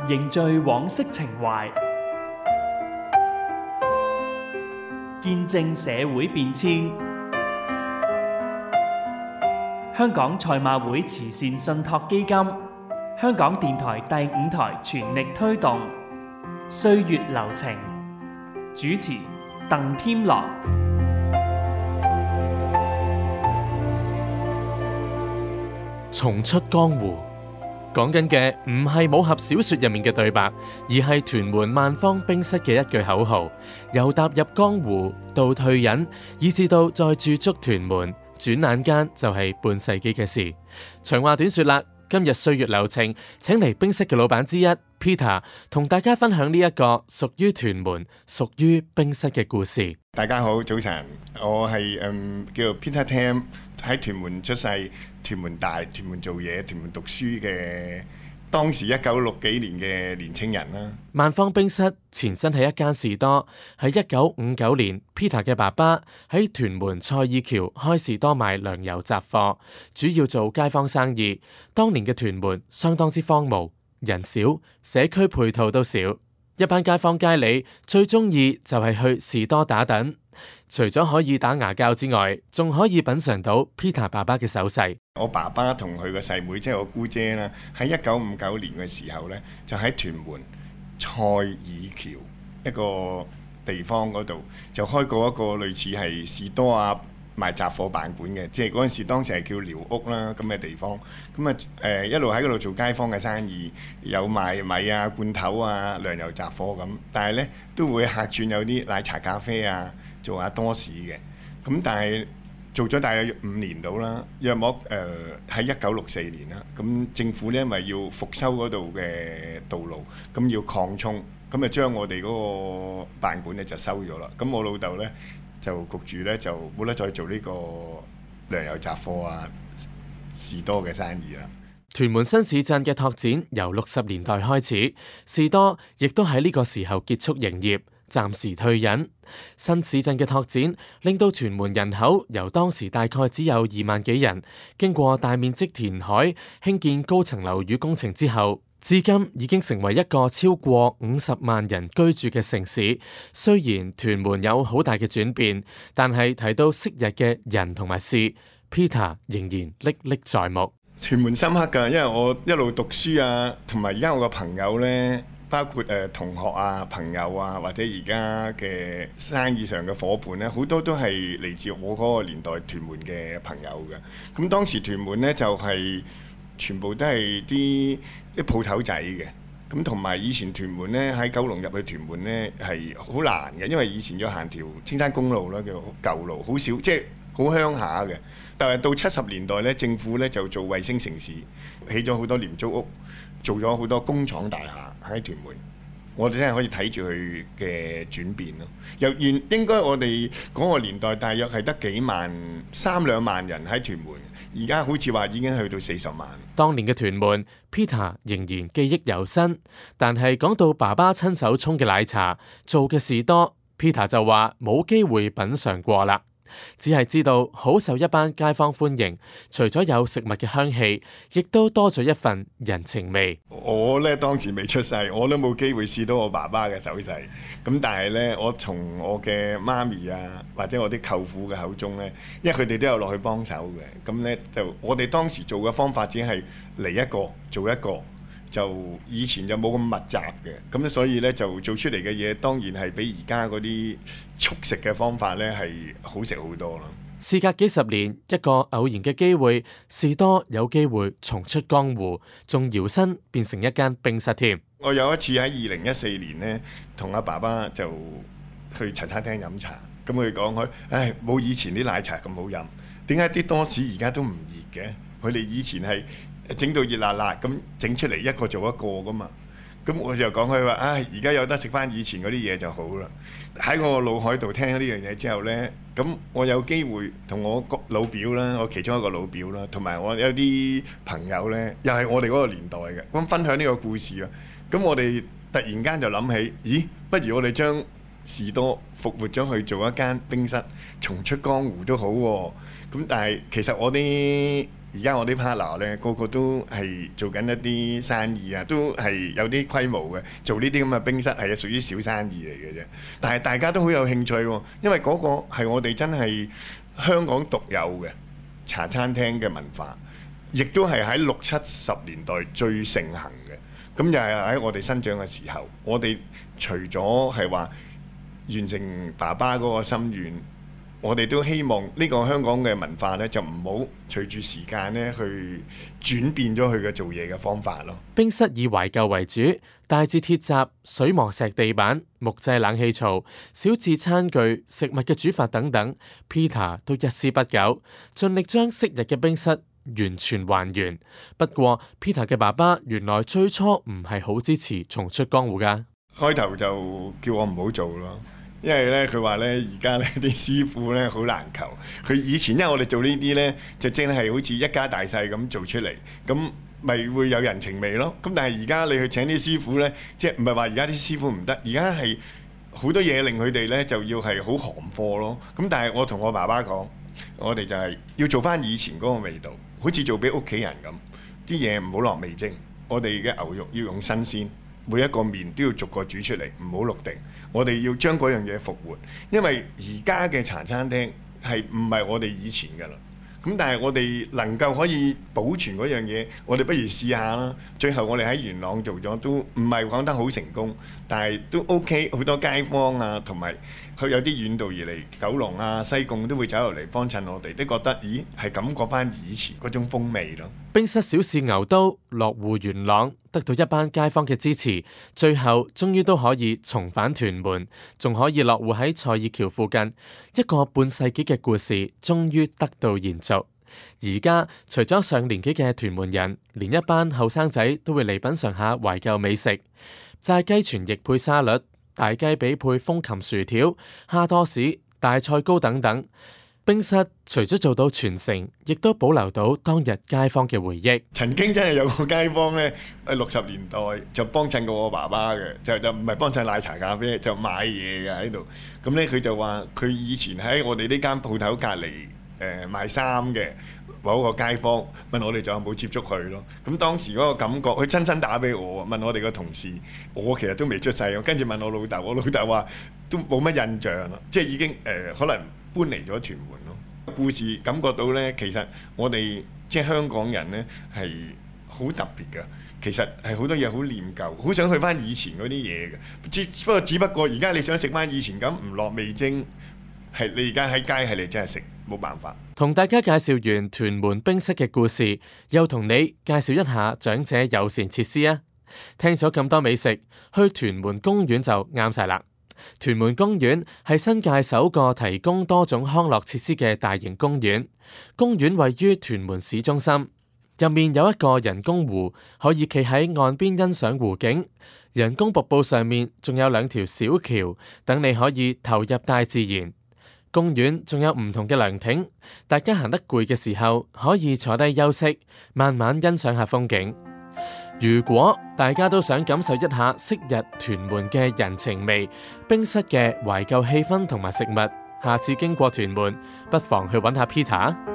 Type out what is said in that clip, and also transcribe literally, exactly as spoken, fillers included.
凝聚往昔情懷，見證社會變遷。香港賽馬會慈善信託基金、香港電台第五台全力推動歲月流情。主持鄧添樂。 重出江湖，講緊嘅唔係武俠小說入面嘅對白，而係屯門萬方冰室嘅一句口號。由踏入江湖到退隱，以至到再駐足屯門，轉眼間就係半世紀嘅事。長話短說啦，今日歲月流情，請嚟冰室嘅老闆之一 Peter 同大家分享呢一個屬於屯門、屬於冰室嘅故事。 大家好，早晨，我係嗯叫做 Peter Tam， 喺屯門出世。屯門大、屯門做嘢、屯門讀書嘅當時一九六幾年嘅年青人啦。 萬方冰室前身係一間士多，喺一九五九年 Peter 嘅爸爸喺屯門賽爾橋開士多賣糧油雜貨，主要做街坊生意。當年嘅屯門相當之荒蕪，人少，社區配套都少，一班街坊街里最中意就係去士多打躉。除咗可以打牙鉸之外，仲可以品嘗到 Peter 爸爸嘅手勢。 我爸爸同佢個細妹，即係我姑姐啦，喺一九五九年嘅時候呢，就喺屯門賽爾橋一個地方嗰度，就開過一個類似係士多啊賣雜貨辦館嘅，即係嗰陣時當時係叫寮屋啦咁嘅地方。咁啊誒一路喺嗰度做街坊嘅生意，有賣米啊、罐頭啊、糧油雜貨咁，但係呢，都會客串有啲奶茶咖啡啊。做下多士嘅，咁但係做咗大約五年到啦，約莫誒喺一九六四年啦，咁政府呢，因為要復修嗰度嘅道路，咁要擴充，咁啊將我哋嗰個辦館呢就收咗啦。咁我老豆呢，就焗住呢，就冇得再做呢個糧油雜貨啊士多嘅生意啦。 屯門新市鎮嘅拓展由六十年代開始，士多亦都喺呢個時候結束營業。暫時退隱。新市鎮嘅拓展令到屯門人口由當時大概只有二萬幾人，經過大面積填海興建高層樓宇工程之後，至今已經成為一個超過五十萬人居住嘅城市。雖然屯門有好大嘅轉變，但係提到昔日嘅人同埋事， Peter 仍然歷歷在目。 屯門深刻㗎，因為我一路讀書啊，同埋而家我個朋友呢。包括誒、呃、同學啊、朋友啊，或者而家嘅生意上嘅伙伴咧，好多都係嚟自我嗰個年代屯門嘅朋友嘅。咁當時屯門呢，就係、是、全部都係啲啲鋪頭仔嘅。咁同埋以前屯門呢，喺九龍入去屯門呢，係好難嘅，因為以前要行條青山公路啦，叫舊路，好少即係好鄉下嘅。但係到七十年代呢，政府呢就做衛星城市，起咗好多廉租屋，做咗好多工廠大廈喺屯門。我哋真係可以睇住佢嘅轉變咯。由原應該我哋嗰個年代大約係得幾萬三兩萬人喺屯門，而家好似話已經去到四十萬。 當年嘅屯門 Peter 仍然記憶猶新，但係講到爸爸親手沖嘅奶茶做嘅士多， Peter 就話冇機會品嘗過啦。只係知道好受一班街坊歡迎，除咗有食物嘅香氣，亦都多咗一份人情味。 我呢當時未出世，我都冇機會試到我爸爸嘅手勢。咁但係呢，我從我嘅媽咪啊，或者我啲舅父嘅口中呢，因為佢哋都有落去幫手嘅。咁呢，就我哋當時做嘅方法只係嚟一個做一個。就以前就冇咁密集嘅，咁所以呢，就做出嚟嘅嘢當然係比而家嗰啲速食嘅方法呢係好食好多啦。 事隔幾十年，一個偶然嘅機會，士多有機會重出江湖，仲搖身變成一間冰室添。 我有一次喺二零一四年呢，同阿爸爸就去茶餐廳飲茶，咁佢講佢，唉，冇以前啲奶茶咁好飲，點解啲多士而家都唔熱嘅？佢哋以前係整到熱辣辣咁整出嚟一個做一個噶嘛，咁我就講佢話，唉，而家有得食翻以前嗰啲嘢就好啦。喺我腦海度聽咗呢樣嘢之後呢，咁我有機會同我個老表啦，我其中一個老表啦，同埋我有啲朋友呢，又係我哋嗰個年代嘅，咁分享呢個故事啊。咁我哋突然間就諗起，咦，不如我哋將士多復活咗去做一間冰室，重出江湖都好喎。咁但係其實我啲而家我啲 partner 咧，個個都係做緊一啲生意啊，都係有啲規模嘅，做呢啲咁嘅冰室係屬於小生意嚟嘅啫。但係大家都好有興趣喎，因為嗰個係我哋真係香港獨有嘅茶餐廳嘅文化，亦都係喺六七十年代最盛行嘅。咁又係喺我哋生長嘅時候，我哋除咗係話完成爸爸嗰個心願，我哋都希望呢個香港嘅文化呢，就唔好隨住時間呢去轉變咗佢嘅做嘢嘅方法咯。 冰室以懷舊為主，大至鐵閘、水磨石地板、木製冷氣槽，小至餐具、食物嘅煮法等等 ，Peter 都一絲不苟，盡力將昔日嘅冰室完全還原。不過 Peter 嘅爸爸原來最初唔係好支持重出江湖㗎， 開頭就叫我唔好做咯。因為咧，佢話咧，而家咧啲師傅咧好難求。佢以前因為我哋做呢啲咧，就真係好似一家大細咁做出嚟，咁咪會有人情味咯。咁但係而家你去請啲師傅咧，即係唔係話而家啲師傅唔得，而家係好多嘢令佢哋咧就要係好行貨咯。咁但係我同我爸爸講，我哋就係要做翻以前嗰個味道，好似做俾屋企人咁，啲嘢唔好落味精，我哋嘅牛肉要用新鮮。每一個麵都要逐個煮出嚟，唔好淥定。我哋要將嗰樣嘢復活，因為而家嘅茶餐廳係唔係我哋以前㗎啦。咁但係我哋能夠可以保存嗰樣嘢，我哋不如試下啦。最後我哋喺元朗做咗，都唔係講得好成功，但係都 OK。好多街坊啊，同埋佢有啲遠道而嚟，九龍啊、西貢都會走落嚟幫襯我哋，都覺得咦係感覺翻以前嗰種風味咯。 冰室小試牛刀，落戶元朗，得到一班街坊嘅支持，最後終於都可以重返屯門，仲可以落戶喺賽爾橋附近，一個半世紀嘅故事終於得到延續。而家除咗上年紀嘅屯門人，連一班後生仔都會嚟品嘗下懷舊美食，炸雞全翼配沙律、大雞髀配風琴薯條、蝦多士、大菜糕等等。冰室除咗做到傳承，亦都保留到當日街坊嘅回憶。 曾經真係有個街坊呢，喺六十年代就幫襯過我爸爸嘅，就就唔係幫襯奶茶咖啡，就買嘢嘅喺度。咁呢，佢就話佢以前喺我哋呢間鋪頭隔離誒賣衫嘅某一個街坊，問我哋仲有冇接觸佢咯。咁當時嗰個感覺，佢親身打俾我，問我哋個同事，我其實都未出世，跟住問我老豆，我老豆話都冇乜印象咯，即係已經誒、呃、可能搬嚟咗屯門咯。故事感覺到呢，其實我哋即係香港人呢係好特別㗎。其實係好多嘢好念舊，好想去翻以前嗰啲嘢嘅。只不過只不過而家你想食翻以前咁唔落味精，係你而家喺街係你真係食冇辦法。 同大家介紹完屯門冰室嘅故事，又同你介紹一下長者友善設施啊！聽咗咁多美食，去屯門公園就啱晒啦。屯門公園係新界首個提供多種康樂設施嘅大型公園。公園位於屯門市中心，入面有一個人工湖，可以企喺岸邊欣賞湖景。人工瀑布上面仲有兩條小橋，等你可以投入大自然。公園仲有唔同嘅涼亭，大家行得攰嘅時候可以坐低休息，慢慢欣賞下風景。如果大家都想感受一下昔日屯門嘅人情味、冰室嘅懷舊氣氛同埋食物，下次經過屯門，不妨去揾下 Peter。